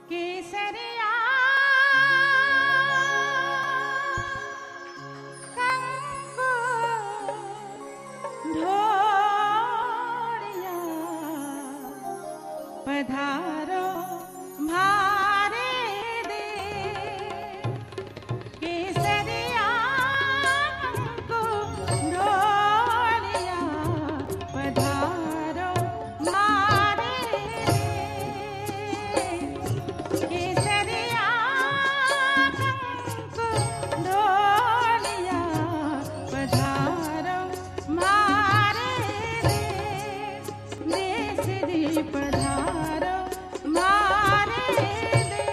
केसरिया कंगु ढोलिया पधारो मारे दे केसरिया कंगु ढोलिया पधारो मारे दे केसरिया कंगु ढोलिया पधारो मारे दे देश दी पधारो मारे दे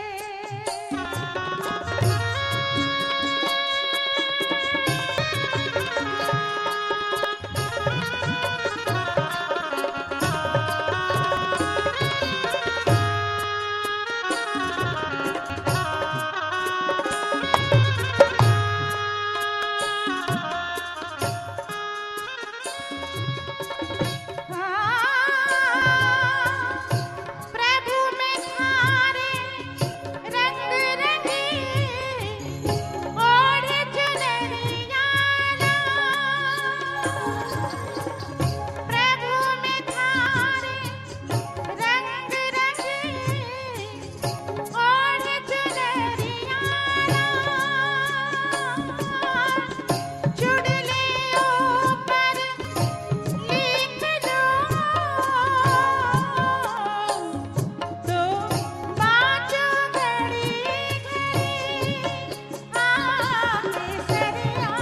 प्रभु में थारे रंग रंगी ओढ़ चुनरिया प्रभु में थारे रंग रंगी ओढ़ चुनरिया चुड़ले ऊपर लिख दो तो बाजो घड़ी घड़ी केसरिया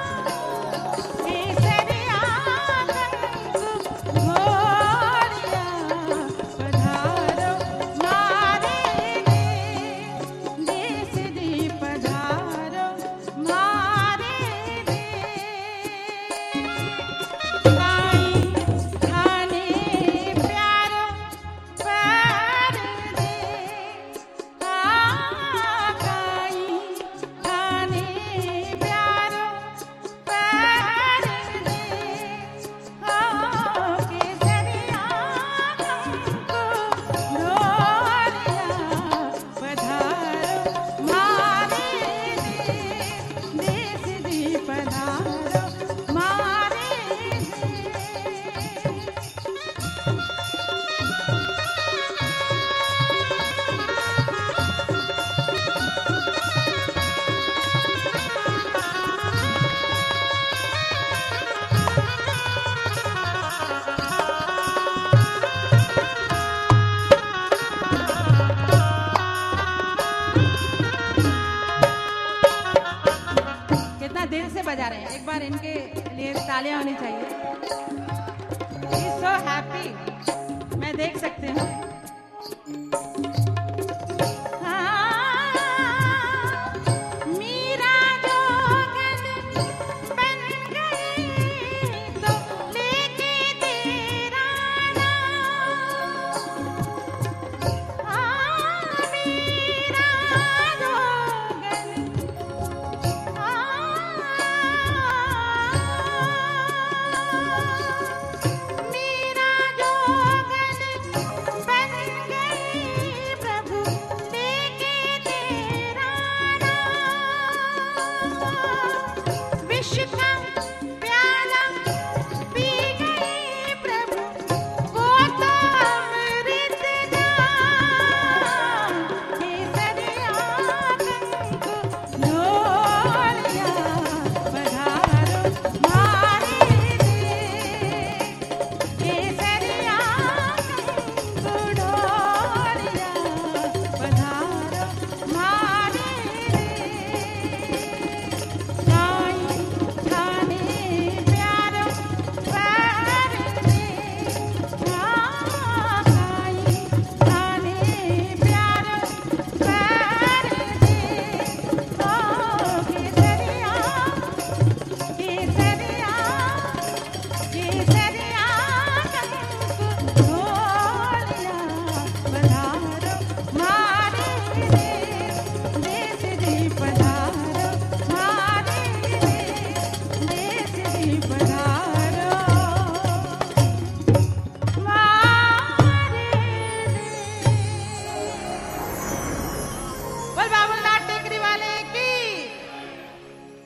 केसरिया कंगु ढोलिया पधारो मारे दे देश दी पधारो मारे दे काई खाने प्यारो पर दे काई खाने प्यारो पर दे केसरिया कंगु ढोलिया पधारो मारे दे देश दी पधारो मारे दे कितना दिल से बजा रहे हैं एक बार इनके लिए तालियां होनी चाहिए। He's so happy मैं देख सकती हूँ।